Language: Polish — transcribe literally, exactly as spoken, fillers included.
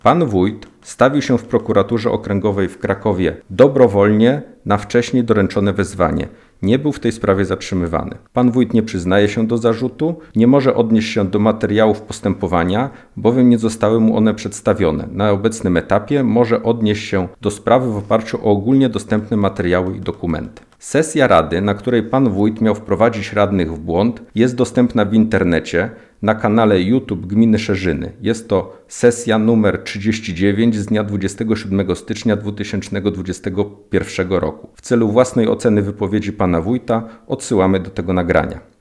Pan wójt stawił się w prokuraturze okręgowej w Krakowie dobrowolnie na wcześniej doręczone wezwanie. Nie był w tej sprawie zatrzymywany. Pan wójt nie przyznaje się do zarzutu, nie może odnieść się do materiałów postępowania, bowiem nie zostały mu one przedstawione. Na obecnym etapie może odnieść się do sprawy w oparciu o ogólnie dostępne materiały i dokumenty. Sesja rady, na której pan wójt miał wprowadzić radnych w błąd, jest dostępna w internecie na kanale YouTube Gminy Szerzyny. Jest to sesja numer trzydzieści dziewięć z dnia dwudziestego siódmego stycznia dwa tysiące dwudziestego pierwszego roku. W celu własnej oceny wypowiedzi pana wójta odsyłamy do tego nagrania.